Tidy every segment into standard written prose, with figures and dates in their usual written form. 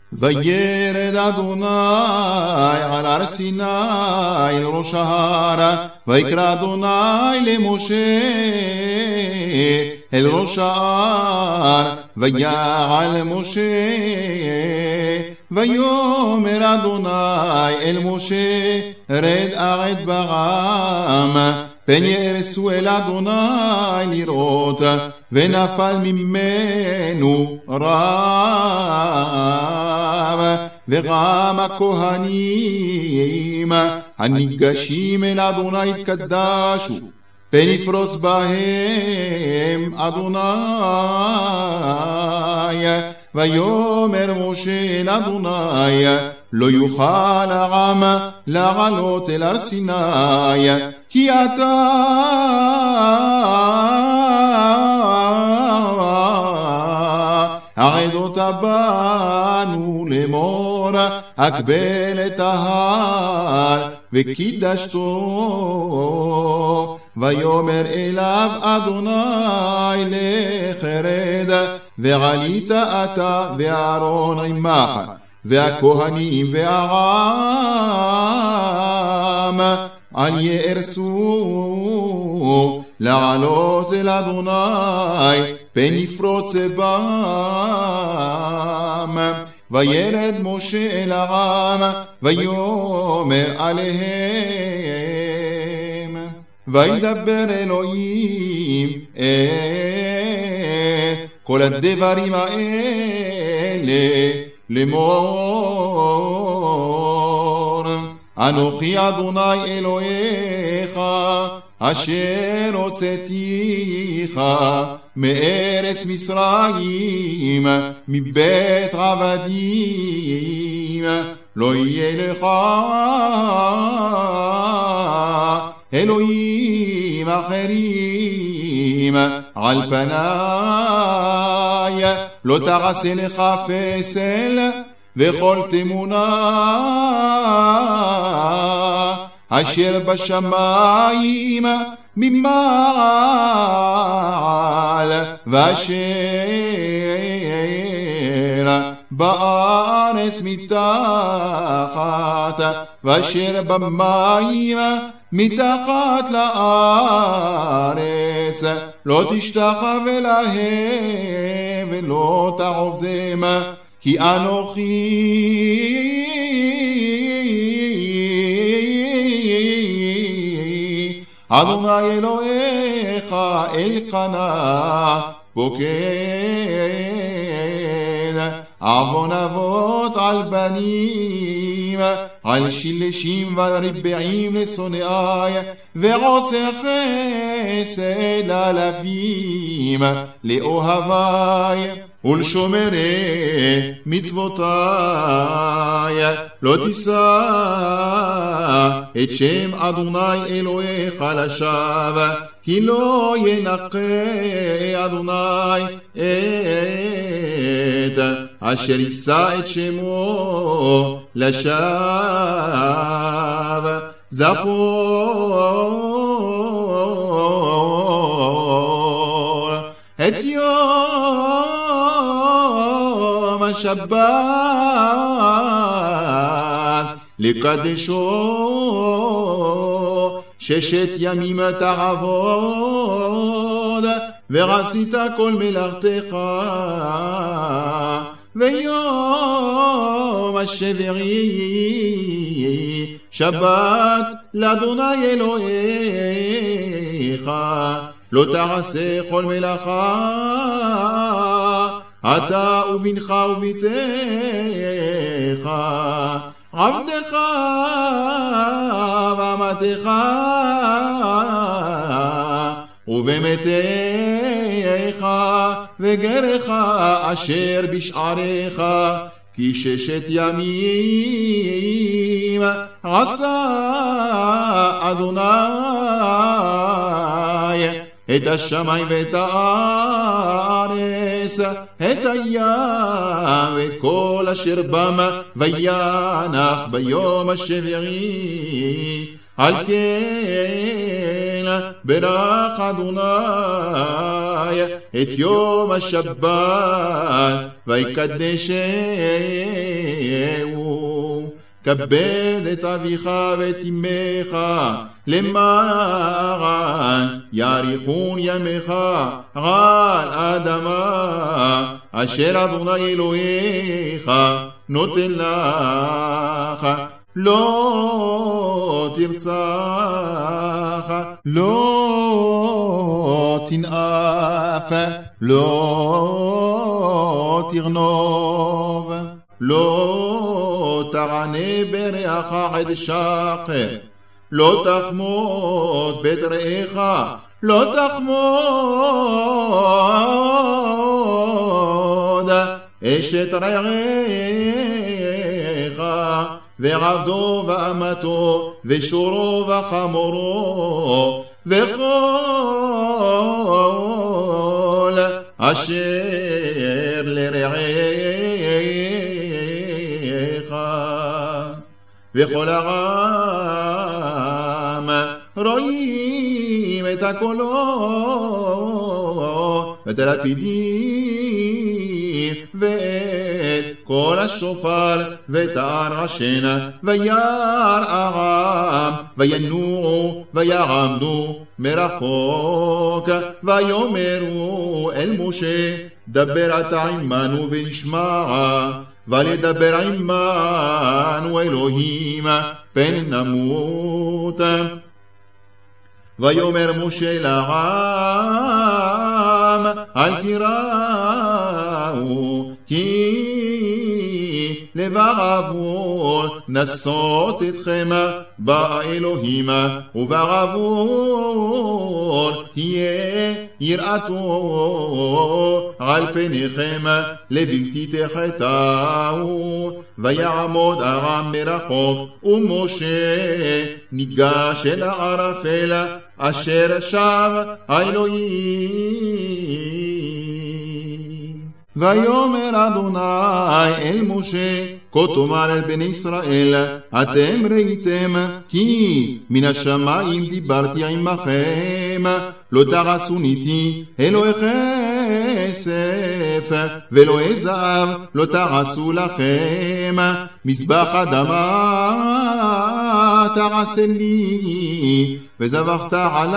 וירד אדוני על הר סיני אל ראש ההר, ויקרא אדוני למשה אל ראש ההר, ויעל משה, ויאמר אדוני אל משה רד ארד ברם, פן ירסו אל אדוני לראות, ונפל ממנו רב, וגם הכהנים הניגשים אל אדוני התקדשו, פן יפרוץ בהם אדוני. ויאמר משה אל אדוני לא יוכל העם לעלות אל הר סיני, כי אתה עדות בנו לאמור הקבל את ההר וקידשתו. ויאמר אליו אדוני לך רד, ועלית אתה ואהרון עמך, והכהנים והעם אל יארסו לעלות אל אדוני, פן יפרוץ בם. וירד משה אל העם ויאמר עליהם, וידבר אלוהים את כל הדברים האלה לאמור, אנוכי אדוני אלוהיך אשר הוצאתיך מארץ מצרים מבית עבדים, לא יהיה לך אלוהים אחרים על פניי, לא תעשה לך פסל וכל תמונה אשר בשמיים ממעל ואשר בארץ מתחת ואשר במים מתחת לארץ, לא תשתחווה להם ולא תעבדם, כי אנוכי אדוני אלוהיך אלקנה פוקד עוון אבות על בנים, על שלשים ורבעים לשונאי, ועושה חסד אלפים לאוהבי ולשומרי מצוותיי. לא תישא את שם אדוני אלוהיך לשווא, כי לא ינקה אדוני את אשר יישא את שמו לשווא. זכור את יום השבת לקדשו, 6 ימים תעבוד ועשית כל מלאכתך, ויום השביעי שבת לאדוני אלוהיך, לא תעשה כל מלאכה אתה ובנך וביתך, עבדך ואמתך ובמתך וגרך אשר בשעריך, כי 6 ימים עשה אדוני את השמיים ואת הארץ, את הים ואת כל אשר בם, וינח ביום השביעי. על כן ברך אדוני את יום השבת ויקדשם. תחיהו. כבד את אביך ואת אמך, למען יאריכון ימיך על אדמה, אשר אדוני אלוהיך נותן לך. לא תרצח, לא תנאף, לא תרנוב, לא תענה ברעך עד שחר, לא תחמוד בית רעך, לא תחמוד אשת רעך, ועבדו ואמתו, ושורו וחמורו, וכל אשר לרעך. וכל העם רואים את הקולו, ואת הלפידים, ואת כל השופר, ואת הרעשן, וירא העם, וינועו, ויעמדו מרחוק, ויאמרו אל משה, דבר אתה עמנו ונשמע, ולדבר עמנו אלוהים, פן נמות. ויאמר משה לעם, אל תיראו, כי לבעבור נסות אתכם באלוהים, ובעבור תהיה יראתו על פניכם, לבלתי תחטאו. ויעמוד העם מרחוק, ומשה ניגש אל הערפל אשר שב האלוהים. ויאמר אדוני אל משה, כה תאמר אל בני ישראל, אתם ראיתם כי מן השמיים דיברתי עמכם, לא תעשו איתי אלוהי כסף ולא זהב, לא תעשו לכם מזבח אדמה תעשה לי, וזבחת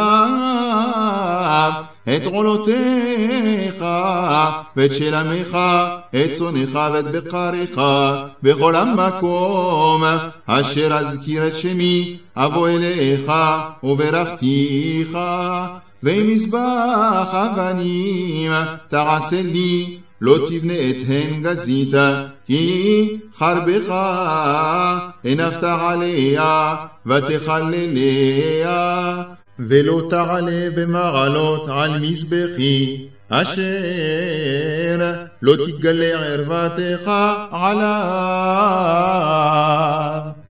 עליו את עולותיך ואת שלמך, את צונך ואת בקריך, בכל המקום אשר אזכיר את שמי אבוא אליך וברכתיך. ומזבח אבנים תעשה לי, לא תבנה אתהן גזית, כי חרבך הנפת עליה ותחלליה, ולא תעלה במעלות על מזבחי, אשר לא תגלה ערוותך עליו.